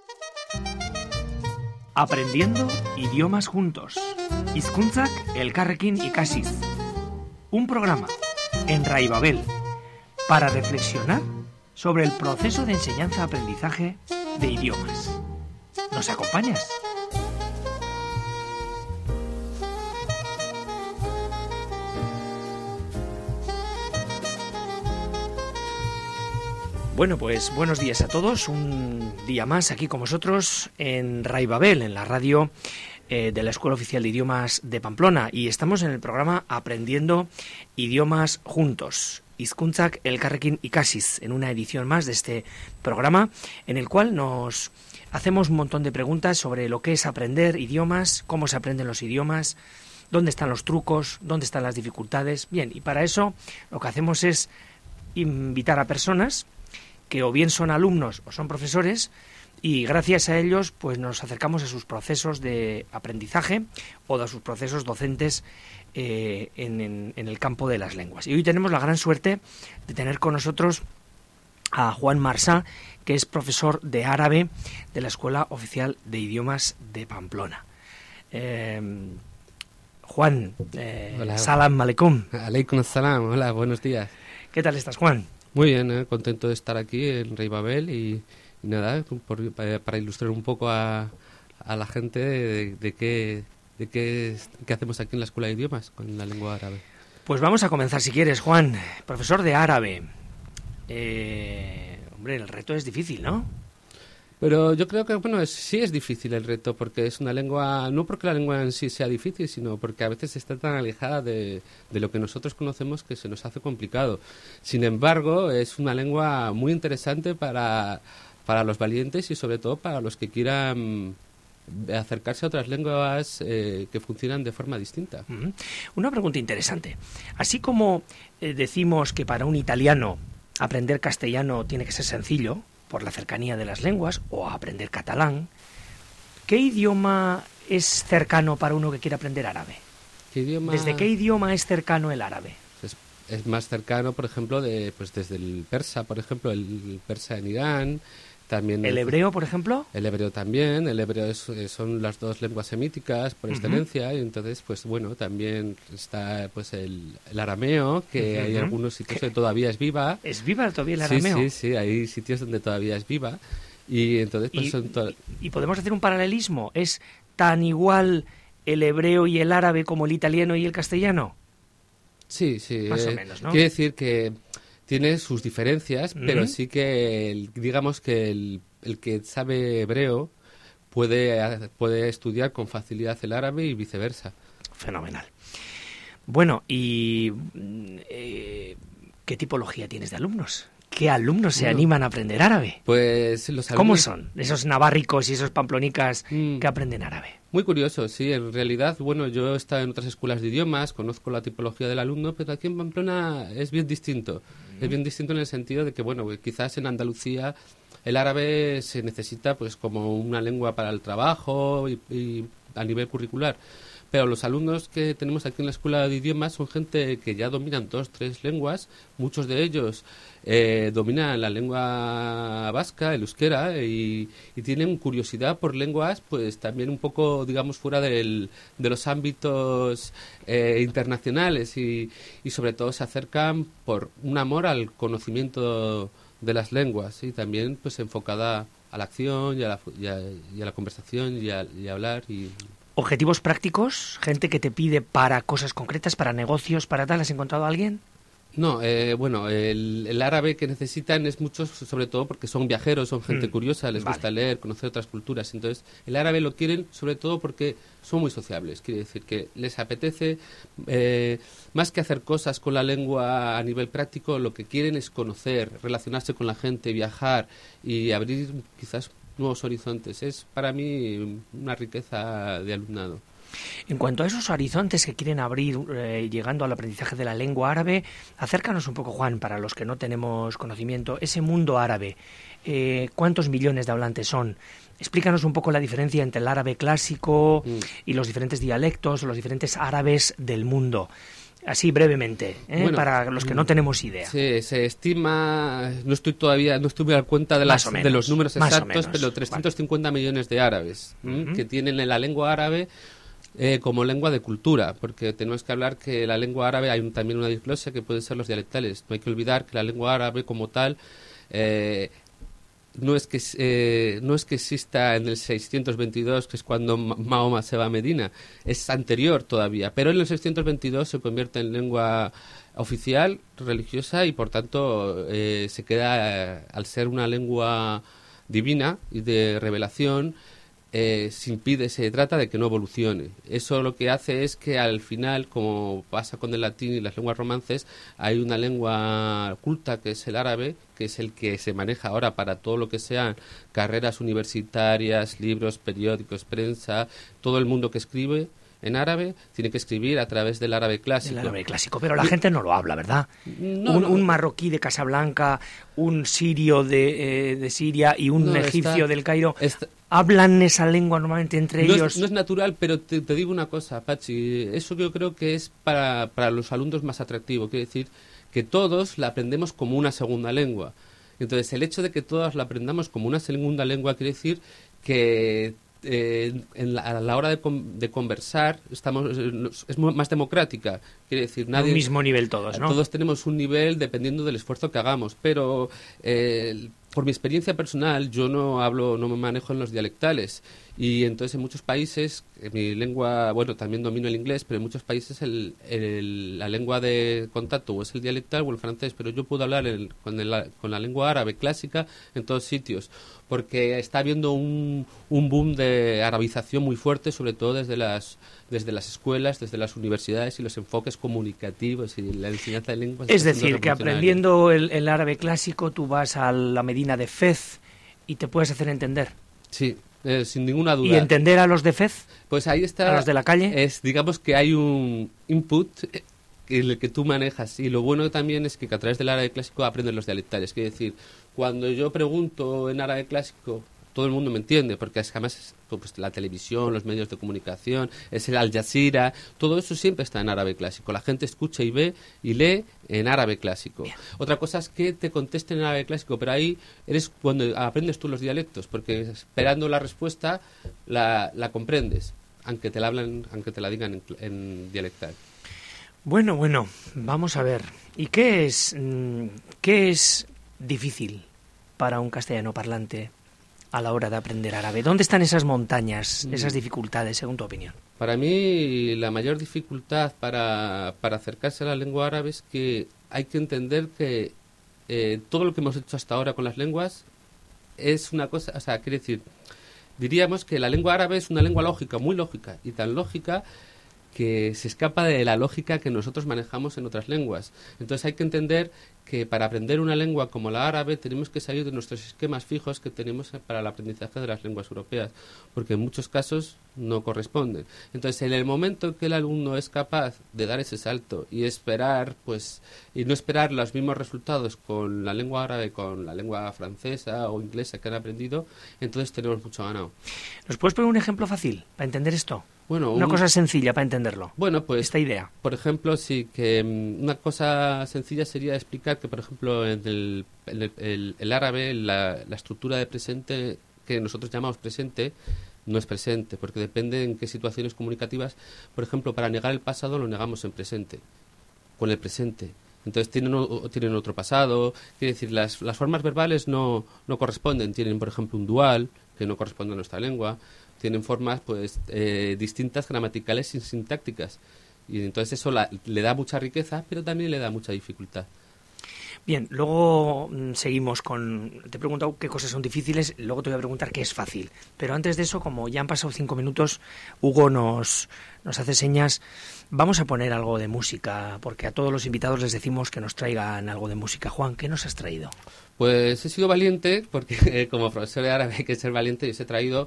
Aprendiendo idiomas juntos. Hizkuntzak elkarrekin ikasiz. Un programa en Rai Babel para reflexionar sobre el proceso de enseñanza-aprendizaje de idiomas. ¿Nos acompañas? Bueno, pues buenos días a todos. Un día más aquí con vosotros en Rai Babel, en la radio de la Escuela Oficial de Idiomas de Pamplona. Y estamos en el programa Aprendiendo Idiomas Juntos. Hizkuntzak elkarrekin ikasiz, en una edición más de este programa, en el cual nos hacemos un montón de preguntas sobre lo que es aprender idiomas, cómo se aprenden los idiomas, dónde están los trucos, dónde están las dificultades. Bien, y para eso lo que hacemos es invitar a personas que o bien son alumnos o son profesores, y gracias a ellos pues nos acercamos a sus procesos de aprendizaje o a sus procesos docentes en el campo de las lenguas. Y hoy tenemos la gran suerte de tener con nosotros a Juan Marsá, que es profesor de árabe de la Escuela Oficial de Idiomas de Pamplona. Juan, hola. Salam aleikum. Aleikum salam, hola, buenos días. ¿Qué tal estás, Juan? Muy bien, contento de estar aquí en Rai Babel y nada, para ilustrar un poco a la gente de qué hacemos aquí en la Escuela de Idiomas con la lengua árabe. Pues vamos a comenzar, si quieres, Juan, profesor de árabe. Hombre, el reto es difícil, ¿no? Pero yo creo que, bueno, sí es difícil el reto, porque es una lengua, no porque la lengua en sí sea difícil, sino porque a veces está tan alejada de lo que nosotros conocemos que se nos hace complicado. Sin embargo, es una lengua muy interesante para los valientes y sobre todo para los que quieran acercarse a otras lenguas que funcionan de forma distinta. Una pregunta interesante. Así como decimos que para un italiano aprender castellano tiene que ser sencillo, por la cercanía de las lenguas, o a aprender catalán, ¿qué idioma es cercano para uno que quiere aprender árabe? ¿Desde qué idioma es cercano el árabe? Es más cercano, por ejemplo, desde el persa, por ejemplo, el persa en Irán. También ¿El hebreo, por ejemplo? El hebreo también. El hebreo son las dos lenguas semíticas por excelencia, y entonces, pues bueno, también está pues el arameo, que hay algunos sitios que todavía es viva. ¿Es viva todavía el arameo? Sí, hay sitios donde todavía es viva. Y entonces, pues ¿Y podemos hacer un paralelismo? ¿Es tan igual el hebreo y el árabe como el italiano y el castellano? Sí. Más o menos, ¿no? Quiere decir que tiene sus diferencias, pero sí que digamos que el que sabe hebreo puede estudiar con facilidad el árabe y viceversa. Fenomenal. Bueno, ¿y qué tipología tienes de alumnos? ¿Qué alumnos se animan a aprender árabe? Pues los alumnos... ¿Cómo son esos navárricos y esos pamplonicas que aprenden árabe? Muy curioso, sí. En realidad, bueno, yo he estado en otras escuelas de idiomas, conozco la tipología del alumno, pero aquí en Pamplona es bien distinto. Es bien distinto en el sentido de que, bueno, quizás en Andalucía el árabe se necesita pues como una lengua para el trabajo y a nivel curricular. Pero los alumnos que tenemos aquí en la Escuela de Idiomas son gente que ya dominan 2, 3 lenguas. Muchos de ellos dominan la lengua vasca, el euskera, y tienen curiosidad por lenguas, pues también un poco, digamos, fuera de los ámbitos internacionales y sobre todo se acercan por un amor al conocimiento de las lenguas y también pues enfocada a la acción y a la conversación y a hablar y... ¿Objetivos prácticos? ¿Gente que te pide para cosas concretas, para negocios, para tal? ¿Has encontrado a alguien? No, bueno, el árabe que necesitan es muchos, sobre todo porque son viajeros, son gente curiosa, les gusta leer, conocer otras culturas. Entonces, el árabe lo quieren sobre todo porque son muy sociables. Quiere decir que les apetece, más que hacer cosas con la lengua a nivel práctico, lo que quieren es conocer, relacionarse con la gente, viajar y abrir quizás nuevos horizontes. Es para mí una riqueza de alumnado. En cuanto a esos horizontes que quieren abrir llegando al aprendizaje de la lengua árabe, acércanos un poco, Juan, para los que no tenemos conocimiento, ese mundo árabe. ¿Cuántos millones de hablantes son? Explícanos un poco la diferencia entre el árabe clásico y los diferentes dialectos, los diferentes árabes del mundo. Así brevemente, Bueno, para los que no tenemos idea. Sí, se estima, no estuve a cuenta de los números exactos, pero 350 millones de árabes que tienen la lengua árabe como lengua de cultura, porque tenemos que hablar que la lengua árabe hay también una diglosia que pueden ser los dialectales. No hay que olvidar que la lengua árabe como tal no es que exista en el 622, que es cuando Mahoma se va a Medina, es anterior todavía, pero en el 622 se convierte en lengua oficial, religiosa, y por tanto se queda, al ser una lengua divina y de revelación, se trata de que no evolucione. Eso lo que hace es que al final, como pasa con el latín y las lenguas romances, hay una lengua culta que es el árabe, que es el que se maneja ahora para todo lo que sean carreras universitarias, libros, periódicos, prensa. Todo el mundo que escribe en árabe tiene que escribir a través del árabe clásico. El árabe clásico, pero la gente no lo habla, ¿verdad? Un marroquí de Casablanca, un sirio de Siria y un egipcio del Cairo hablan esa lengua normalmente entre ellos. No es natural, pero te digo una cosa, Pachi, eso yo creo que es para los alumnos más atractivo. Quiere decir que todos la aprendemos como una segunda lengua. Entonces, el hecho de que todos la aprendamos como una segunda lengua quiere decir que a la hora de conversar es más democrática. Quiere decir, nadie, un mismo nivel todos, ¿no? Todos tenemos un nivel dependiendo del esfuerzo que hagamos, pero por mi experiencia personal yo no me manejo en los dialectales, y entonces en muchos países mi lengua, bueno, también domino el inglés, pero en muchos países la lengua de contacto o es el dialectal o el francés, pero yo puedo hablar con la lengua árabe clásica en todos sitios, porque está habiendo un boom de arabización muy fuerte, sobre todo desde las escuelas, desde las universidades y los enfoques comunicativos y la enseñanza de lenguas. Es decir, que aprendiendo el árabe clásico tú vas a la Medina de Fez y te puedes hacer entender. Sí, sin ninguna duda. ¿Y entender a los de Fez? Pues ahí está. ¿A los de la calle? Digamos que hay un input en el que tú manejas, y lo bueno también es que a través del árabe clásico aprendes los dialectales. Quiere decir, cuando yo pregunto en árabe clásico, todo el mundo me entiende, porque además pues, la televisión, los medios de comunicación, es el Al Jazeera, todo eso siempre está en árabe clásico. La gente escucha y ve y lee en árabe clásico. Bien. Otra cosa es que te contesten en árabe clásico, pero ahí eres cuando aprendes tú los dialectos, porque esperando la respuesta la comprendes, aunque te la digan en dialectal. Bueno, vamos a ver. ¿Y qué es difícil para un castellano parlante a la hora de aprender árabe? ¿Dónde están esas montañas, esas dificultades, según tu opinión? Para mí, la mayor dificultad para acercarse a la lengua árabe es que hay que entender que todo lo que hemos hecho hasta ahora con las lenguas es una cosa, o sea, quiere decir, diríamos que la lengua árabe es una lengua lógica, muy lógica, y tan lógica que se escapa de la lógica que nosotros manejamos en otras lenguas. Entonces hay que entender que para aprender una lengua como la árabe tenemos que salir de nuestros esquemas fijos que tenemos para el aprendizaje de las lenguas europeas, porque en muchos casos no corresponden. Entonces, en el momento en que el alumno es capaz de dar ese salto y esperar, y no esperar los mismos resultados con la lengua árabe, con la lengua francesa o inglesa que han aprendido, entonces tenemos mucho ganado. ¿Nos puedes poner un ejemplo fácil para entender esto? Bueno, una cosa sencilla para entenderlo. Bueno, pues esta idea. Por ejemplo, sí, que una cosa sencilla sería explicar que, por ejemplo, en el árabe, la estructura de presente que nosotros llamamos presente no es presente, porque depende en qué situaciones comunicativas. Por ejemplo, para negar el pasado lo negamos en presente, con el presente. Entonces tienen otro pasado. Quiere decir, las formas verbales no corresponden. Tienen, por ejemplo, un dual que no corresponde a nuestra lengua. Tienen formas distintas, gramaticales y sintácticas. Y entonces eso le da mucha riqueza, pero también le da mucha dificultad. Bien, luego seguimos con... Te he preguntado qué cosas son difíciles, luego te voy a preguntar qué es fácil. Pero antes de eso, como ya han pasado 5 minutos, Hugo nos hace señas. Vamos a poner algo de música, porque a todos los invitados les decimos que nos traigan algo de música. Juan, ¿qué nos has traído? Pues he sido valiente, porque como profesor de árabe hay que ser valiente, y os he traído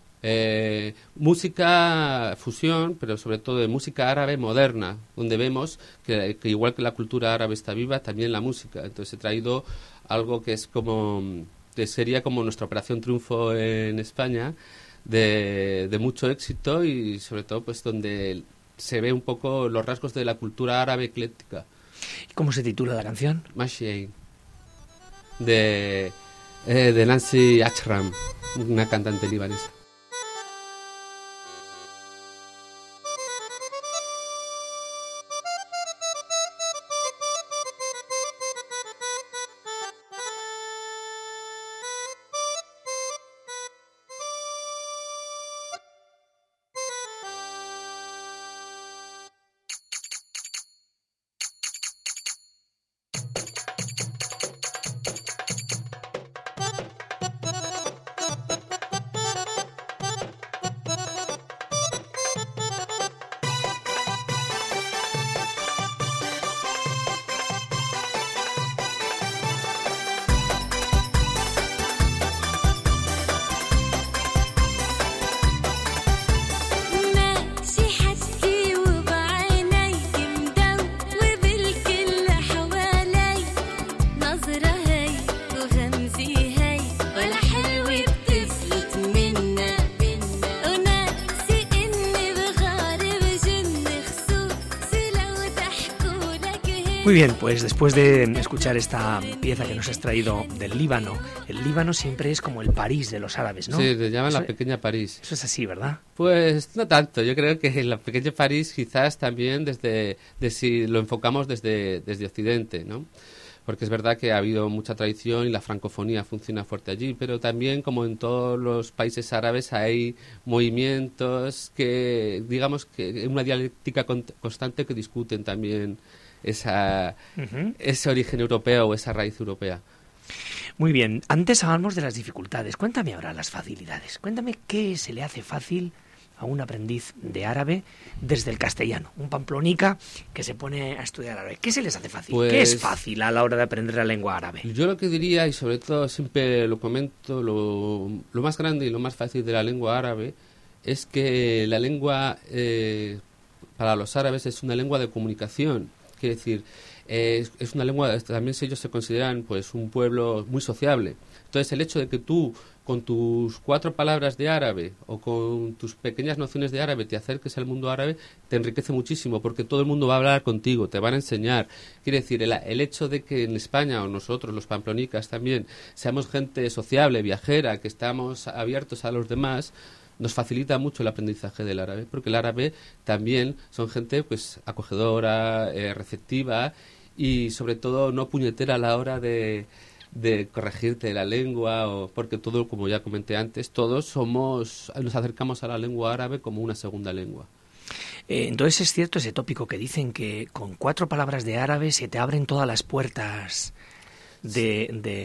música fusión, pero sobre todo de música árabe moderna, donde vemos que igual que la cultura árabe está viva, también la música. Entonces he traído algo que sería como nuestra Operación Triunfo en España, de mucho éxito, y sobre todo pues donde se ve un poco los rasgos de la cultura árabe ecléctica. ¿Cómo se titula la canción? Mashie, de Nancy Ashram, una cantante libanesa. Muy bien, pues después de escuchar esta pieza que nos has traído del Líbano, el Líbano siempre es como el París de los árabes, ¿no? Sí, le llaman eso, la pequeña París. Eso es así, ¿verdad? Pues no tanto, yo creo que la pequeña París quizás también si lo enfocamos desde Occidente, ¿no? Porque es verdad que ha habido mucha tradición y la francofonía funciona fuerte allí, pero también, como en todos los países árabes, hay movimientos que, digamos, que una dialéctica constante que discuten también ese origen europeo o esa raíz europea. Muy bien, antes hablamos de las dificultades. Cuéntame ahora las facilidades. Cuéntame qué se le hace fácil a un aprendiz de árabe desde el castellano, un pamplonica que se pone a estudiar árabe. ¿Qué se les hace fácil? Pues, ¿qué es fácil a la hora de aprender la lengua árabe? Yo lo que diría, y sobre todo siempre lo comento, lo más grande y lo más fácil de la lengua árabe es que la lengua para los árabes es una lengua de comunicación. Quiere decir, es una lengua, también ellos se consideran pues un pueblo muy sociable. Entonces, el hecho de que tú, con tus 4 palabras de árabe o con tus pequeñas nociones de árabe, te acerques al mundo árabe, te enriquece muchísimo, porque todo el mundo va a hablar contigo, te van a enseñar. Quiere decir, el hecho de que en España, o nosotros, los pamplonicas también, seamos gente sociable, viajera, que estamos abiertos a los demás, nos facilita mucho el aprendizaje del árabe, porque el árabe también son gente pues acogedora, receptiva y sobre todo no puñetera a la hora de corregirte la lengua, porque todo, como ya comenté antes, todos nos acercamos a la lengua árabe como una segunda lengua. Entonces es cierto ese tópico que dicen que con 4 palabras de árabe se te abren todas las puertas del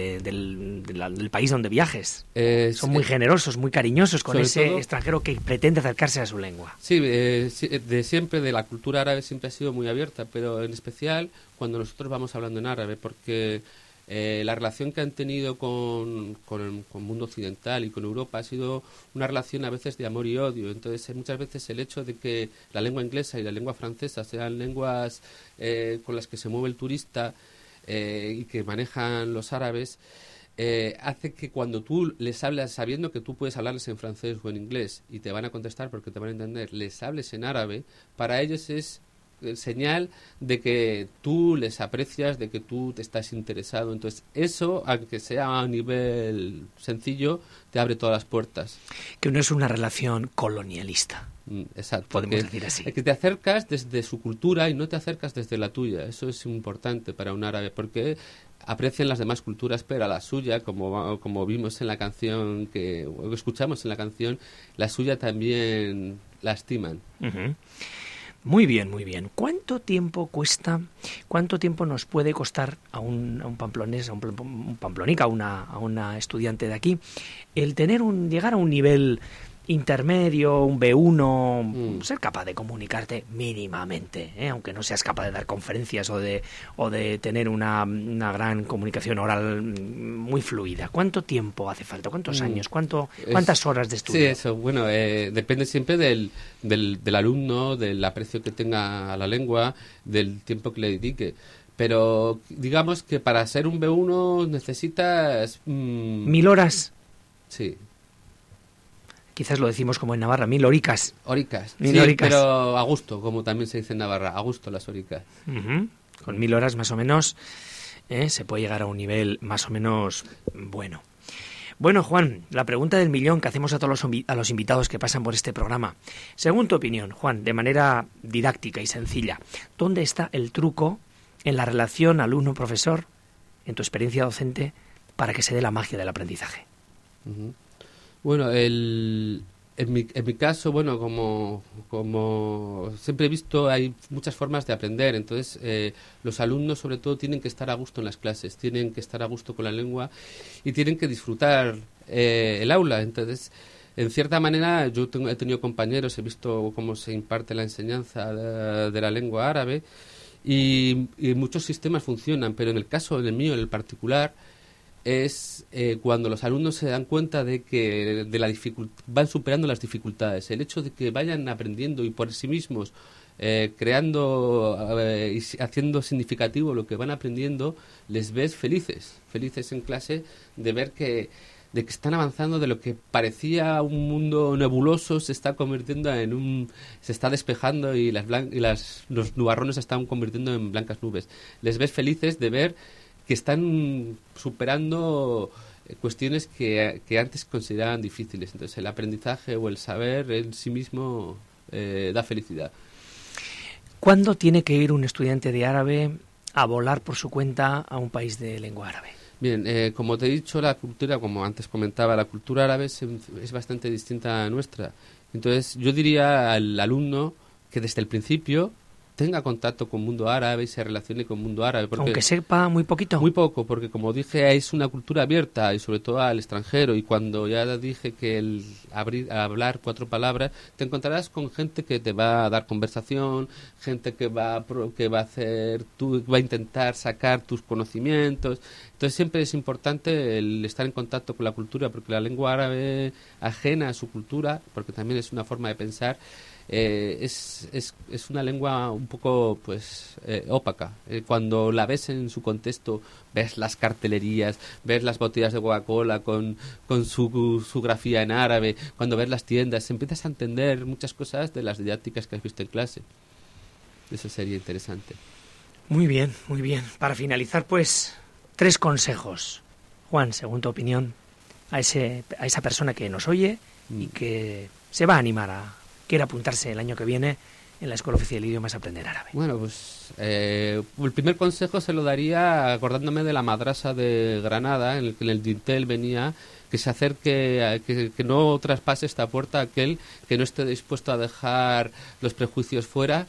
país donde viajes. Son muy generosos, muy cariñosos con ese extranjero que pretende acercarse a su lengua. Sí, de siempre, de la cultura árabe siempre ha sido muy abierta, pero en especial cuando nosotros vamos hablando en árabe, porque la relación que han tenido con el mundo occidental y con Europa ha sido una relación a veces de amor y odio. Entonces, muchas veces el hecho de que la lengua inglesa y la lengua francesa sean lenguas con las que se mueve el turista y que manejan los árabes, hace que cuando tú les hablas sabiendo que tú puedes hablarles en francés o en inglés y te van a contestar porque te van a entender, les hables en árabe, para ellos es señal de que tú les aprecias, de que tú te estás interesado. Entonces eso, aunque sea a nivel sencillo, te abre todas las puertas. Que no es una relación colonialista. Exacto. Podemos decir así. Que te acercas desde su cultura y no te acercas desde la tuya. Eso es importante para un árabe, porque aprecian las demás culturas, pero a la suya, como vimos en la canción, o escuchamos en la canción, la suya también la estiman. Uh-huh. Muy bien, muy bien. ¿Cuánto tiempo nos puede costar a un pamplonés, a un pamplonica, a una estudiante de aquí, el llegar a un nivel intermedio, un B1, ser capaz de comunicarte mínimamente, aunque no seas capaz de dar conferencias o de tener una gran comunicación oral muy fluida? ¿Cuánto tiempo hace falta? ¿Cuántos años? ¿Cuántas horas de estudio? Sí, eso, bueno, depende siempre del alumno, del aprecio que tenga a la lengua, del tiempo que le dedique. Pero digamos que para ser un B1 necesitas... 1000 horas. Sí. quizás lo decimos como en Navarra, 1000 horicas. Horicas, Mil sí, horicas. pero a gusto, como también se dice en Navarra, a gusto las horicas. Con 1000 horas más o menos se puede llegar a un nivel más o menos bueno. Bueno, Juan, la pregunta del millón que hacemos a todos los invitados que pasan por este programa. Según tu opinión, Juan, de manera didáctica y sencilla, ¿dónde está el truco en la relación alumno-profesor, en tu experiencia docente, para que se dé la magia del aprendizaje? Bueno, en mi caso, bueno, como siempre he visto, hay muchas formas de aprender. Entonces, los alumnos, sobre todo, tienen que estar a gusto en las clases, tienen que estar a gusto con la lengua y tienen que disfrutar el aula. Entonces, en cierta manera, he tenido compañeros, he visto cómo se imparte la enseñanza de la lengua árabe y muchos sistemas funcionan, pero en el mío, en el particular, es cuando los alumnos se dan cuenta de que van superando las dificultades, el hecho de que vayan aprendiendo y por sí mismos creando y haciendo significativo lo que van aprendiendo, les ves felices en clase de ver de que están avanzando, de lo que parecía un mundo nebuloso se está convirtiendo se está despejando y los nubarrones se están convirtiendo en blancas nubes. Les ves felices de ver que están superando cuestiones que antes consideraban difíciles. Entonces, el aprendizaje o el saber en sí mismo da felicidad. ¿Cuándo tiene que ir un estudiante de árabe a volar por su cuenta a un país de lengua árabe? Bien, como te he dicho, la cultura, como antes comentaba, la cultura árabe es bastante distinta a nuestra. Entonces, yo diría al alumno que desde el principio tenga contacto con mundo árabe y se relacione con mundo árabe. Aunque sepa muy poquito. Muy poco, porque como dije, es una cultura abierta y sobre todo al extranjero. Y cuando ya dije que hablar 4 palabras, te encontrarás con gente que te va a dar conversación, gente que va a intentar sacar tus conocimientos. Entonces siempre es importante el estar en contacto con la cultura, porque la lengua árabe, ajena a su cultura, porque también es una forma de pensar, es una lengua un poco ópaca. Cuando la ves en su contexto, ves las cartelerías, ves las botellas de Coca-Cola con su grafía en árabe, cuando ves las tiendas, empiezas a entender muchas cosas de las didácticas que has visto en clase. Eso sería interesante. Muy bien, muy bien. Para finalizar, 3 consejos, Juan, según tu opinión, a esa persona que nos oye y que se va a animar quiere apuntarse el año que viene en la Escuela Oficial de Idiomas a aprender árabe. Bueno, pues el primer consejo se lo daría acordándome de la madrasa de Granada, en el que en el dintel venía que se acerque, que no traspase esta puerta aquel que no esté dispuesto a dejar los prejuicios fuera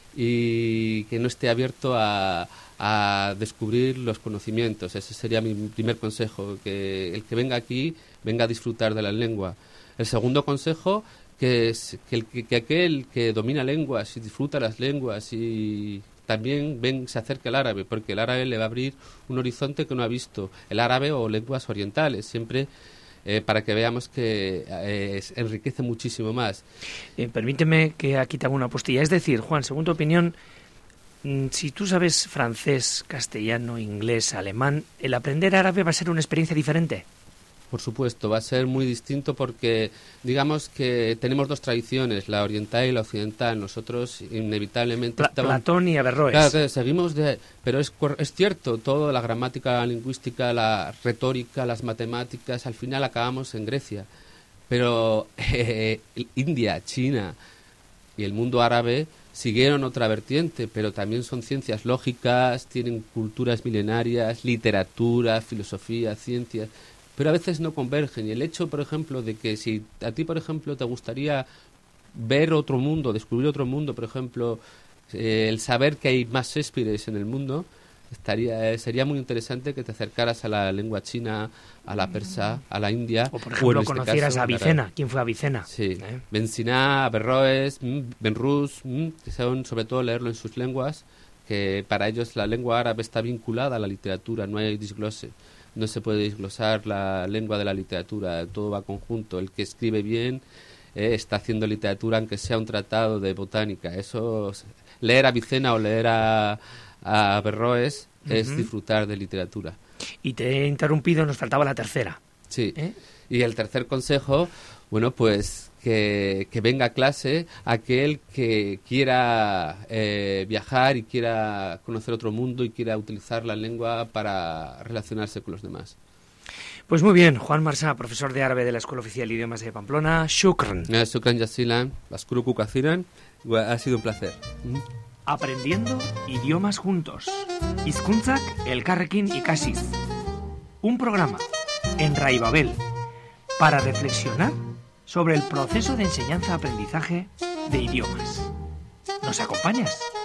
y que no esté abierto a descubrir los conocimientos. Ese sería mi primer consejo, que el que venga aquí venga a disfrutar de la lengua. El segundo consejo, que aquel que domina lenguas y disfruta las lenguas y también se acerque al árabe, porque el árabe le va a abrir un horizonte que no ha visto, el árabe o lenguas orientales, siempre para que veamos que enriquece muchísimo más. Permíteme que aquí te haga una postilla. Es decir, Juan, según tu opinión, si tú sabes francés, castellano, inglés, alemán, ¿el aprender árabe va a ser una experiencia diferente? Por supuesto, va a ser muy distinto porque digamos que tenemos 2 tradiciones, la oriental y la occidental. Nosotros inevitablemente... Platón y Averroes. Claro, seguimos pero es cierto, toda la gramática, la lingüística, la retórica, las matemáticas, al final acabamos en Grecia. Pero India, China y el mundo árabe siguieron otra vertiente, pero también son ciencias lógicas, tienen culturas milenarias, literatura, filosofía, ciencias, pero a veces no convergen. Y el hecho, por ejemplo, de que si a ti, por ejemplo, te gustaría ver otro mundo, descubrir otro mundo, por ejemplo, el saber que hay más Shakespeares en el mundo, sería muy interesante que te acercaras a la lengua china, a la persa, a la india. O, por ejemplo, conocieras a Avicena. ¿Quién fue Avicena? Sí, Ben Sina, Averroes, Ben Rus, que son sobre todo leerlo en sus lenguas, que para ellos la lengua árabe está vinculada a la literatura, no hay disglose. No se puede desglosar la lengua de la literatura, todo va conjunto. El que escribe bien está haciendo literatura, aunque sea un tratado de botánica. Eso, leer a Avicena o leer a Averroes es disfrutar de literatura. Y te he interrumpido, nos faltaba la tercera. Sí. Y el tercer consejo, bueno, pues que venga a clase aquel que quiera viajar y quiera conocer otro mundo y quiera utilizar la lengua para relacionarse con los demás. Pues muy bien, Juan Marsá, profesor de árabe de la Escuela Oficial de Idiomas de Pamplona. Shukran. Shukran Yazilan, Baskuru Kukaziran. Ha sido un placer. Aprendiendo idiomas juntos. Hizkuntzak elkarrekin ikasiz. Un programa en Rai Babel para reflexionar sobre el proceso de enseñanza-aprendizaje de idiomas. ¿Nos acompañas?